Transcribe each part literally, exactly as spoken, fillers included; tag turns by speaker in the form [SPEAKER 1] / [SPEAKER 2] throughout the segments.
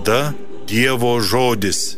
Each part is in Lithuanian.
[SPEAKER 1] Laida Dievo žodis.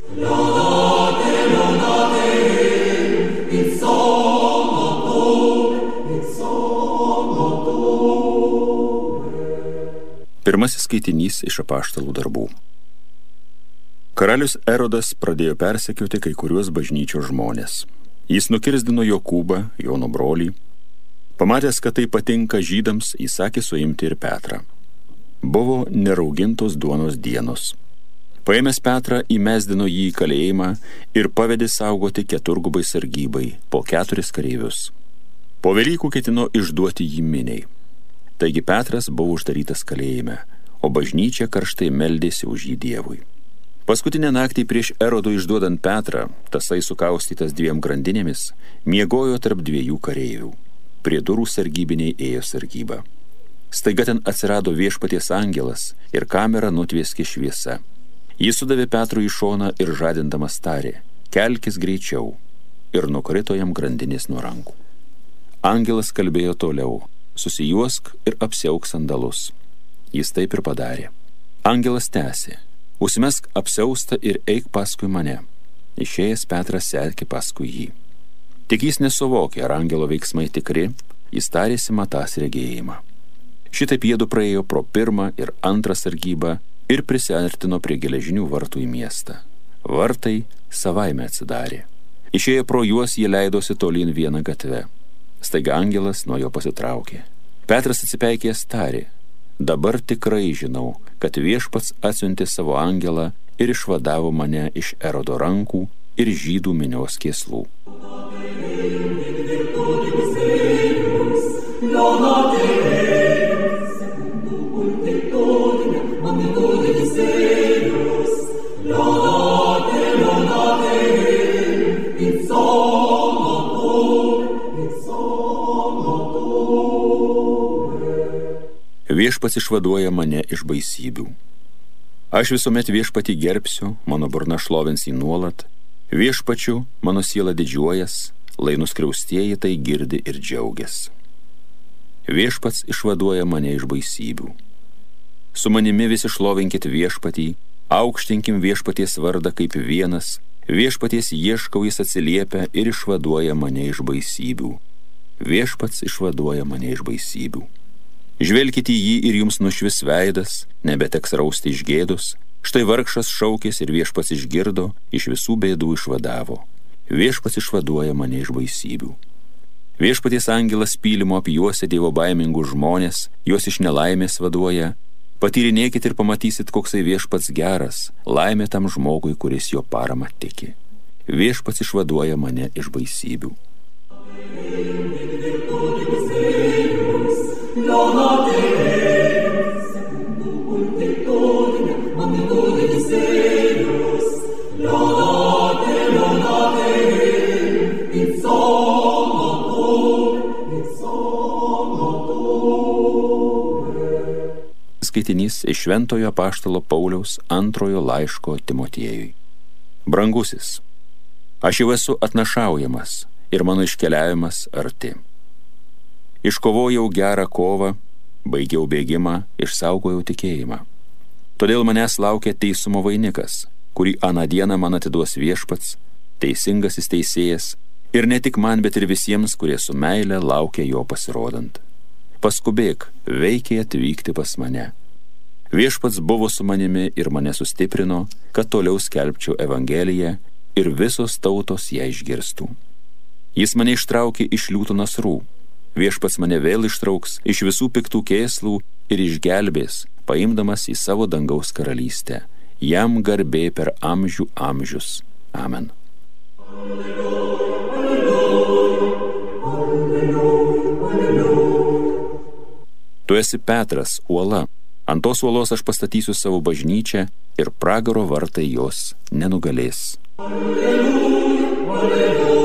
[SPEAKER 2] Pirmasis skaitinys iš apaštalų darbų. Karalius Erodas pradėjo persekioti kai kuriuos bažnyčios žmonės. Jis nukirzdino Jokūbą, Jono brolį. Pamatęs, kad tai patinka žydams, įsakė suimti ir Petrą. Buvo neraugintos duonos dienos. Paėmęs Petrą, įmesdino jį į kalėjimą ir pavedė saugoti keturgubai sargybai, po keturis kareivius. Po Velykų ketino išduoti jį miniai. Taigi Petras buvo uždarytas kalėjime, o bažnyčia karštai meldėsi už jį Dievui. Paskutinę naktį prieš Erodui išduodant Petrą, tasai sukaustytas dviem grandinėmis, miegojo tarp dviejų kareivių. Prie durų sargybiniai ėjo sargybą. Staiga ten atsirado viešpaties angelas ir kamerą nutvieskė šviesa. Jis sudavė Petrui į šoną ir žadindamas tarė: kelkis greičiau, ir nukrito jam grandinės nuo rankų. Angelas kalbėjo toliau: susijuosk ir apsiauk sandalus. Jis taip ir padarė. Angelas tęsė: užsimesk apsiaustą ir eik paskui mane. Išėjęs Petras sekė paskui jį. Tik jis nesuvokė, ar angelo veiksmai tikri, jis tarėsi matąs regėjimą. Šitaip jiedu praėjo pro pirmą ir antrą sargybą ir prisiartino prie geležinių vartų į miestą. Vartai savaime atsidarė. Išėję pro juos, jie leidosi tolyn vieną gatvę. Staiga angelas nuo jo pasitraukė. Petras atsipeikėjęs tarė: dabar tikrai žinau, kad viešpats atsiuntė savo angelą ir išvadavo mane iš Erodo rankų ir žydų minios kėslų. Viešpats išvaduoja mane iš baisybių. Aš visuomet viešpatį gerbsiu, mano burna šlovins jį nuolat. Viešpačiu mano siela didžiuojas, lai nuskriaustieji tai girdi ir džiaugias. Viešpats išvaduoja mane iš baisybių. Su manimi visi šlovinkit viešpatį, aukštinkim viešpaties vardą kaip vienas, viešpaties ieškau, jis atsiliepia ir išvaduoja mane iš baisybių. Viešpats išvaduoja mane iš baisybių. Žvelkite į jį ir jums nušvis veidas, nebeteks rausti iš gėdos. Štai vargšas šaukės ir viešpats išgirdo, iš visų bėdų išvadavo. Viešpats išvaduoja mane iš baisybių. Viešpaties angelas pylimo apjuosia dievo baimingus žmonės, juos iš nelaimės vaduoja. Patyrinėkit ir pamatysit, koksai viešpats geras, laimė tam žmogui, kuris jo paramą tiki. Viešpats išvaduoja mane iš baisybių. Skaitinys iš Šventojo apaštalo Pauliaus antrojo laiško Timotiejui. Brangusis, aš jau esu atnašaujamas ir mano iškeliavimas arti. Iškovojau gerą kovą, baigiau bėgimą, išsaugojau tikėjimą. Todėl manęs laukia teisumo vainikas, kurį aną dieną man atiduos viešpats, teisingasis teisėjas, ir ne tik man, bet ir visiems, kurie su meile laukia jo pasirodant. Paskubėk, veikiai atvykti pas mane. Viešpats buvo su manimi ir mane sustiprino, kad toliau skelbčiau evangeliją ir visos tautos ją išgirstų. Jis mane ištraukė iš liūtų nasrų. Viešpats mane vėl ištrauks iš visų piktų kėslų ir išgelbės, paimdamas į savo dangaus karalystę. Jam garbė per amžių amžius. Amen. Tu esi Petras, uola. Ant tos uolos aš pastatysiu savo bažnyčią ir pragaro vartai jos nenugalės. Alleluja, alleluja.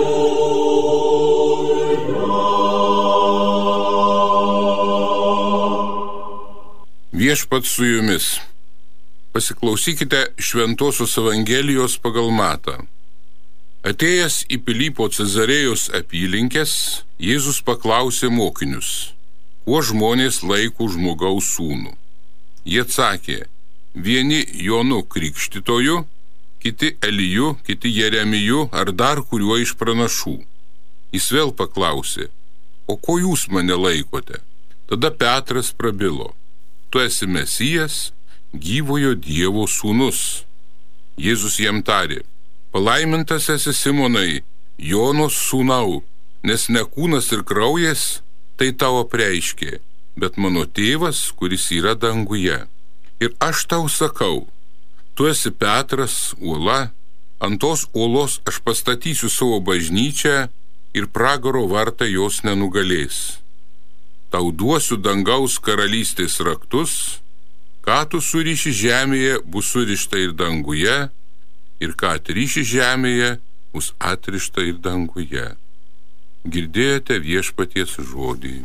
[SPEAKER 3] Viešpats su jumis. Pasiklausykite Šventosios Evangelijos pagal Matą. Atėjęs į Pilypo Cezarėjos apylinkės, Jėzus paklausė mokinius: kuo žmonės laiko žmogaus sūnų? Jie atsakė: vieni Jonu Krikštytoju, kiti Eliju, kiti Jeremiju ar dar kuriuo iš pranašų. Jis vėl paklausė, o ko jūs mane laikote? Tada Petras prabilo, tu esi Mesijas, gyvojo Dievo sūnus. Jėzus jam tarė, palaimintas esi Simonai, Jonos sūnau, nes ne kūnas ir kraujas tai tau apreiškė, bet mano tėvas, kuris yra danguje. Ir aš tau sakau, tu esi Petras, uola, ant tos uolos aš pastatysiu savo bažnyčią ir pragaro vartai jos nenugalės. Tau duosiu dangaus karalystės raktus, ką tu suriši žemėje, bus surišta ir danguje, ir ką atriši žemėje, bus atrišta ir danguje. Girdėjote viešpaties žodį.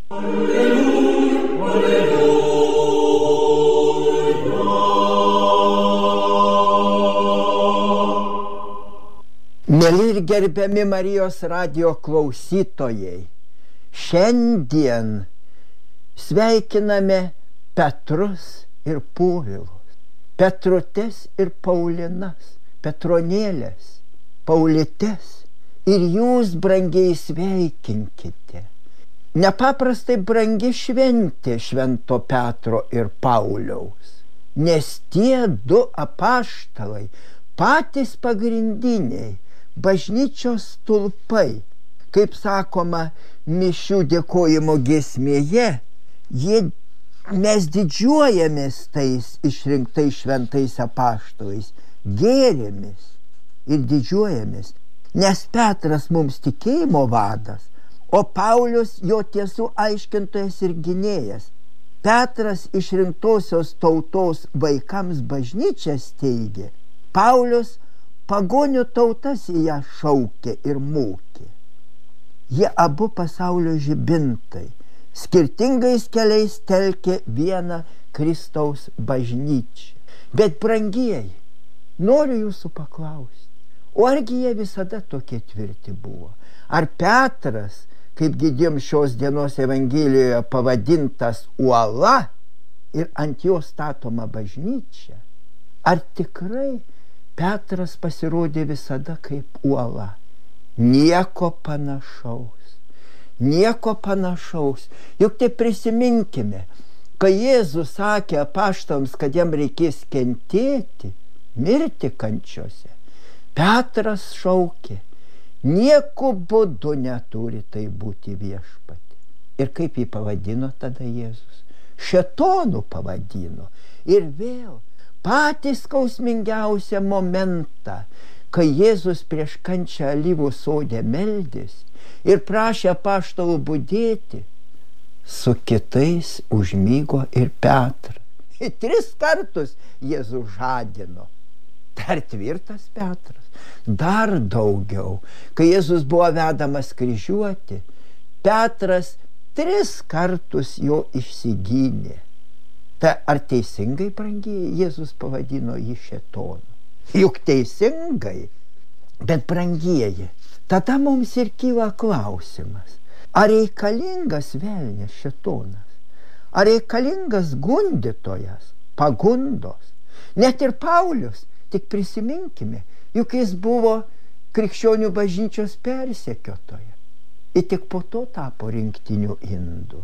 [SPEAKER 4] Mėly ir gerbiami Marijos radijo klausytojai, šiandien sveikiname Petrus ir Povilus, Petrutes ir Paulinas, Petronėlės, Paulites, ir jūs brangiai sveikinkite. Nepaprastai brangi šventė Švento Petro ir Pauliaus, nes tie du apaštalai, patys pagrindiniai, bažnyčios stulpai, kaip sakoma mišių dėkojimo giesmėje, jie, mes didžiuojamės tais išrinktais šventais apaštalais, gėrėmės ir didžiuojamės, nes Petras mums tikėjimo vadas, o Paulius jo tiesų aiškintojas ir gynėjas. Petras išrinktosios tautos vaikams bažnyčią steigė, Paulius pagonių tautas į ją šaukė ir mokė. Jie abu pasaulio žibintai, skirtingais keliais telkė vieną Kristaus bažnyčią. Bet brangieji, noriu jūsų paklausti, o argi jie visada tokie tvirti buvo? Ar Petras, kaip girdėjom šios dienos Evangelijoje, pavadintas uola ir ant jo statoma bažnyčia? Ar tikrai Petras pasirodė visada kaip uola? Nieko panašaus. Nieko panašaus. Juk tai prisiminkime, kai Jėzus sakė apaštalams, kad jam reikės kentėti, mirti kančiose, Petras šaukė, nieku būdu neturi tai būti viešpatį. Ir kaip jį pavadino tada Jėzus? Šėtonu pavadino. Ir vėl patį skausmingiausią momentą, kai Jėzus prieš kančią alyvų sode meldėsi ir prašė apaštalų budėti, su kitais užmygo ir Petrą. Ir tris kartus Jėzus žadino. Dar tvirtas Petras. Dar daugiau, kai Jėzus buvo vedamas kryžiuoti, Petras tris kartus jo išsigynė. Tai ar teisingai, brangiai, Jėzus pavadino jį šėtonu? Juk teisingai, bet brangieji, tada mums ir kyla klausimas, ar reikalingas velnias šėtonas? Ar reikalingas gundytojas, pagundos? Net ir Paulius, tik prisiminkime, juk jis buvo krikščionių bažnyčios persekiotojas. Ir tik po to tapo rinktinių indų.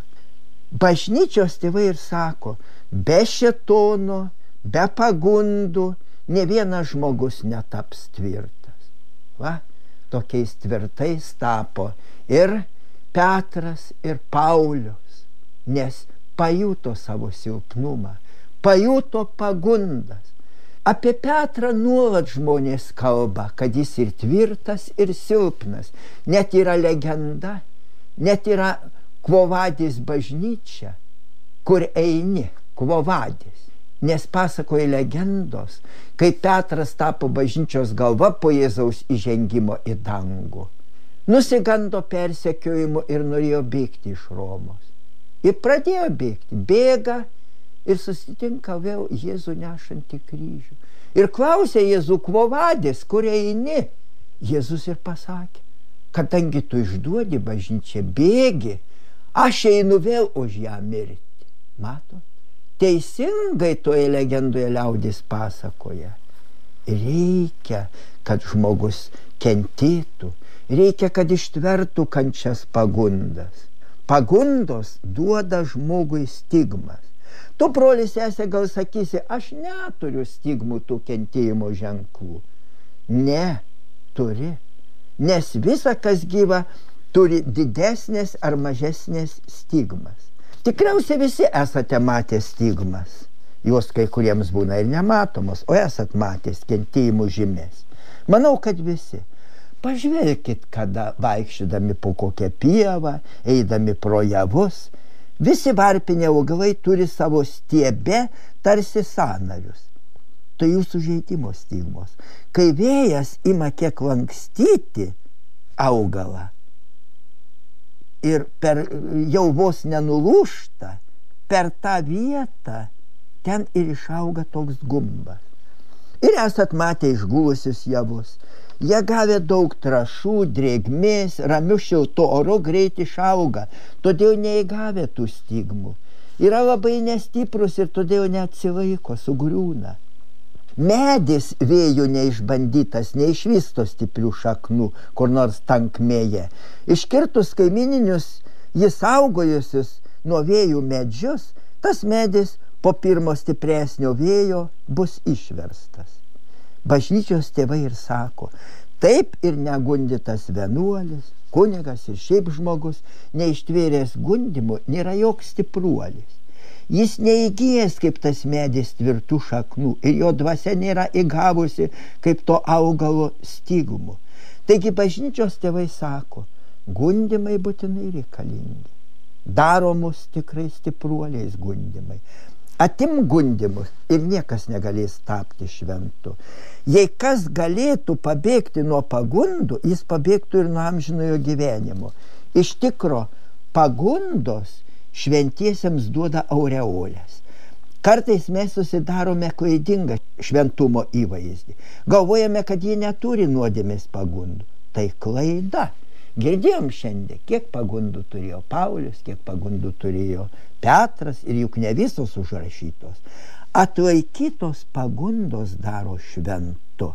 [SPEAKER 4] Bažnyčios tėvai ir sako, be šėtono, be pagundų, ne vienas žmogus netaps tvirtas. Va, tokiais tvirtais tapo ir Petras, ir Paulius, nes pajuto savo silpnumą, pajuto pagundas. Apie Petrą nuolat žmonės kalba, kad jis ir tvirtas, ir silpnas. Net yra legenda, net yra Quo Vadis bažnyčia, kur eini, Quo Vadis. Nes pasakoja legendos, kai Petras tapo bažnyčios galva po Jėzaus įžengimo į dangų. Nusigando persekiojimo ir norėjo bėgti iš Romos. Ir pradėjo bėgti, bėga ir susitinka vėl Jėzų nešantį kryžių. Ir klausė Jėzų, Quo Vadis, kur eini? Jėzus ir pasakė, kadangi tu išduodi bažnyčią, bėgi, aš einu vėl už ją mirti. Matot, teisingai toje legendoje liaudis pasakoja. Reikia, kad žmogus kentėtų, reikia, kad ištvertų kančias pagundas. Pagundos duoda žmogui stigmas. Tu, brolis, sesė, gal sakysi, aš neturiu stigmų tų kentėjimo ženklų. Ne, turi. Nes visa, kas gyva, turi didesnės ar mažesnės stigmas. Tikriausiai visi esate matę stigmas. Jos kai kuriems būna ir nematomos, o esat matęs kentėjimų žymės. Manau, kad visi. Pažvelkit, kada vaikščiodami po kokią pievą, eidami pro javus, visi varpiniai augalai turi savo stiebe tarsi sąnarius. Tai jūsų žeidimo stigmos. Kai vėjas ima kiek lankstyti augalą ir per, jau vos nenulūžta, per tą vietą ten ir išauga toks gumbas. Ir esat matę išgulusius javus. Jie gavę daug trąšų, drėgmės, ramiu šiltu oru greit išauga, todėl neįgavę tų stigmų. Yra labai nestiprus ir todėl neatsilaiko, sugriūna. Medis vėjų neišbandytas, neišvysto stiprių šaknų, kur nors tankmėje. Iškirtus kaimininius jis saugojusius nuo vėjų medžius, tas medis po pirmo stipresnio vėjo bus išverstas. Bažnyčios tėvai ir sako, taip ir negundytas vienuolis, kunigas ir šiaip žmogus, neištvėręs gundymų, nėra joks stipruolis. Jis neįgijęs kaip tas medis tvirtų šaknų ir jo dvasia nėra įgavusi kaip to augalo stigmų. Taigi bažnyčios tėvai sako, gundymai būtinai reikalingi. Daro mus tikrai stipruoliais gundymai. Atim gundymus ir niekas negalės tapti šventu. Jei kas galėtų pabėgti nuo pagundų, jis pabėgtų ir nuo amžinojo gyvenimo. Iš tikro, pagundos šventiesiems duoda aureolės. Kartais mes susidarome klaidingą šventumo įvaizdį. Galvojame, kad jie neturi nuodėmės pagundų. Tai klaida. Girdėjom šiandien, kiek pagundų turėjo Paulius, kiek pagundų turėjo Petras ir juk ne visos užrašytos. Atlaikytos pagundos daro šventu.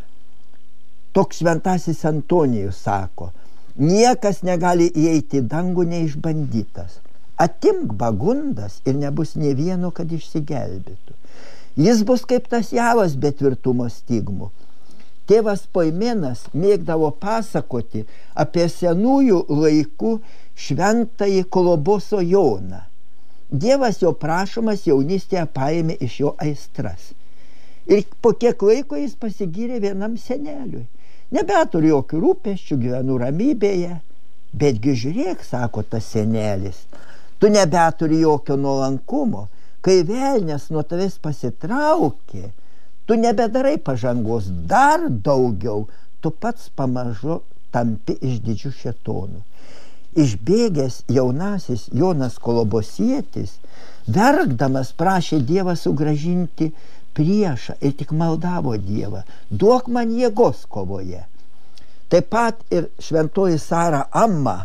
[SPEAKER 4] Toks šventasis Antonijus sako, niekas negali įeiti į dangų neišbandytas. Atimk pagundas ir nebus nė vieno, kad išsigelbėtų. Jis bus kaip tas javas be tvirtumo stigmų. Tėvas Poimenas mėgdavo pasakoti apie senųjų laikų šventąjį Koloboso Joną. Dievas jo prašomas jaunystėje paėmė iš jo aistras. Ir po kiek laiko jis pasigyrė vienam seneliui. Nebeturiu jokių rūpesčių, gyvenu ramybėje. Betgi žiūrėk, sako tas senelis, tu nebeturi jokio nuolankumo. Kai velnias nuo tavęs pasitraukė, tu nebedarai pažangos, dar daugiau, tu pats pamažu tampi iš didžių šėtonų. Išbėgęs jaunasis Jonas Kolobosietis, verkdamas prašė Dievą sugrąžinti priešą ir tik maldavo Dievą, duok man jėgos kovoje. Taip pat ir šventoji Sara Amma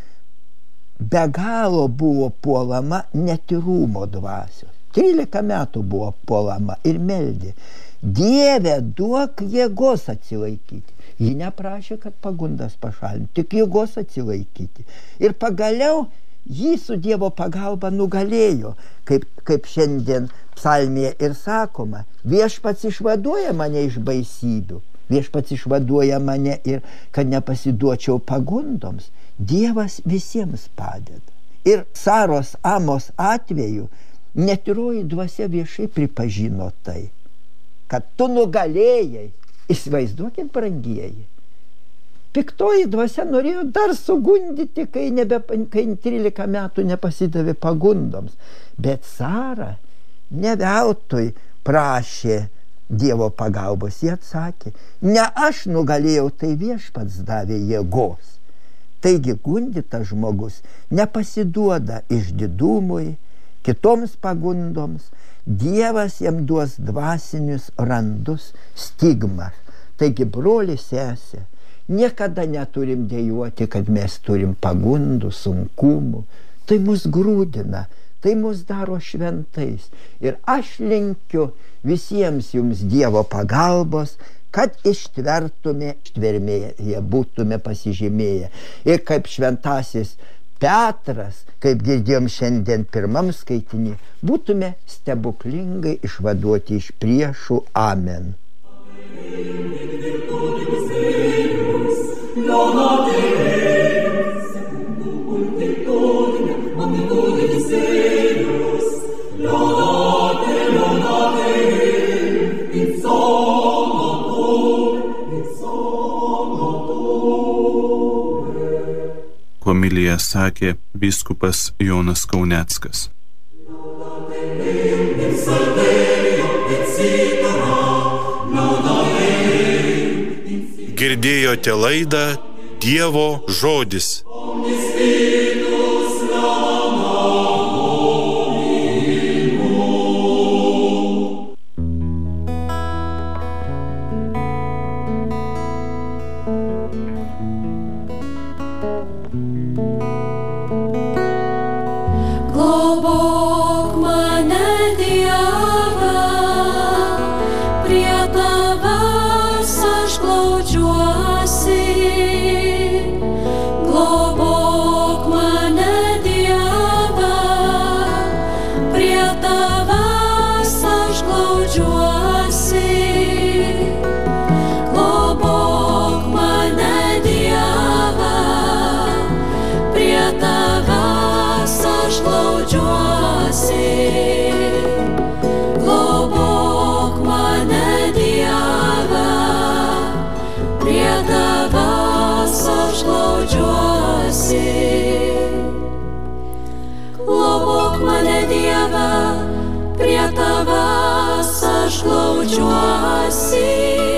[SPEAKER 4] be galo buvo puolama netyrumo dvasios. trylika metų buvo puolama ir meldė. Dieve, duok jėgos atsilaikyti. Ji neprašė, kad pagundas pašalinti, tik jėgos atsilaikyti. Ir pagaliau jį su Dievo pagalba nugalėjo, kaip, kaip šiandien psalmėje ir sakoma, viešpats išvaduoja mane iš baisybių, viešpats išvaduoja mane ir kad nepasiduočiau pagundoms. Dievas visiems padeda. Ir Saros Amos atveju netyroji dvasia viešai pripažino tai, kad tu nugalėjai. Įsivaizduokit, brangieji. Piktoji dvasia norėjo dar sugundyti, kai, nebe, kai trylika metų nepasidavė pagundoms. Bet Sara ne veltui prašė Dievo pagalbos. Jie atsakė, ne aš nugalėjau, tai viešpats davė jėgos. Taigi gundytas žmogus nepasiduoda išdidumui, kitoms pagundoms. Dievas jam duos dvasinius randus, stigmas. Taigi, broli, sesė, niekada neturim dejuoti, kad mes turim pagundų, sunkumų. Tai mus grūdina, tai mus daro šventais. Ir aš linkiu visiems jums Dievo pagalbos, kad ištvertume, ištvermėje būtume pasižymėję. Ir kaip šventasis Petras, kaip girdėjom šiandien pirmam skaitinį, būtume stebuklingai išvaduoti iš priešų. Amen.
[SPEAKER 5] Homiliją sakė vyskupas Jonas Kauneckas.
[SPEAKER 1] Girdėjote laidą Dievo žodis.
[SPEAKER 6] Globok mane, Dieve, prie Tavęs aš glaudžiuosi. Globok mane, Dieve, prie Tavęs aš glaudžiuosi. Globok mane, Dieve, prie Tavęs aš glaudžiuosi. Globok mane, Dieve, prie Tavęs aš glaudžiuosi. Globok mane, Dieve, prie Tavęs aš glaudžiuosi.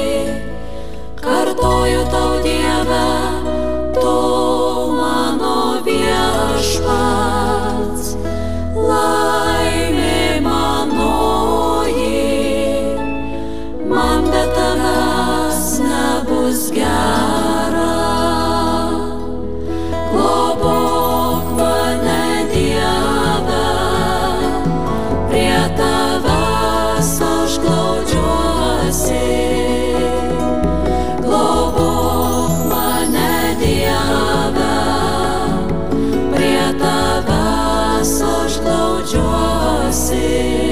[SPEAKER 6] Kartoju Tau, Dieve, Tu mano viešpats, laimė manoji, man be Tavęs nebus gera. Globok mane, Dieve, prie Tavęs aš glaudžiuosi. Globok mane, Dieve, prie Tavęs aš glaudžiuosi.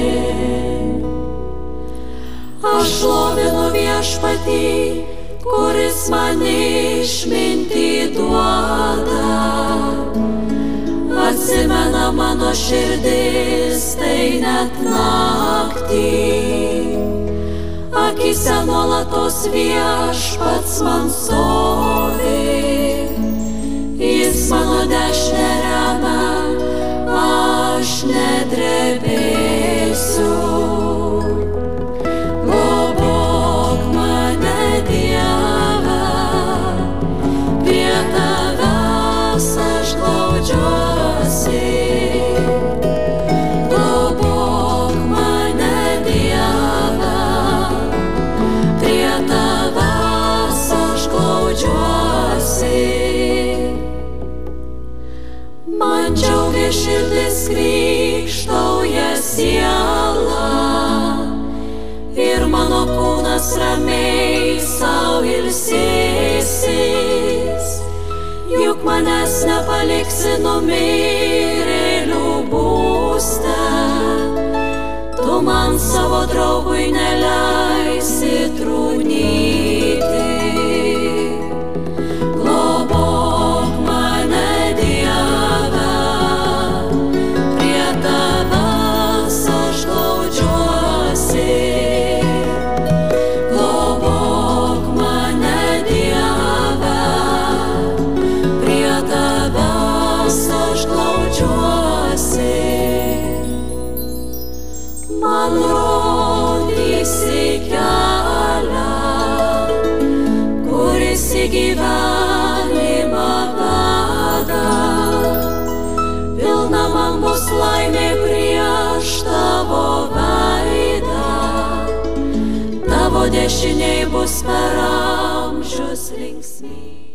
[SPEAKER 6] Aš šlovinu Viešpatį, kuris man išmintį duoda. Atsimena mano širdis, tai net naktį. Akyse nuolatos Viešpats man stovi. Jis mano dešinę remia, aš nedrebėsiu. Globok mane, Dieve, prie Tavęs aš glaudžiuosi. Globok mane, Dieve, prie Tavęs aš glaudžiuosi. Man džiaugia širdis, krykštauja siela, ir mano kūnas ramiai sau ilsėsis. Juk manęs nepaliksi numirėlių būste, Tu man savo draugui neleisi trūnyti. Globok mane, Dieve, prie Tavęs aš glaudžiuosi. Globok mane, Dieve, prie Tavęs aš glaudžiuosi. Man rodysi kelią, kuris į gyvenimą veda. Pilna man bus laimė prieš Tavo veidą. Tavo dešiniai bus per amžius linksmybė.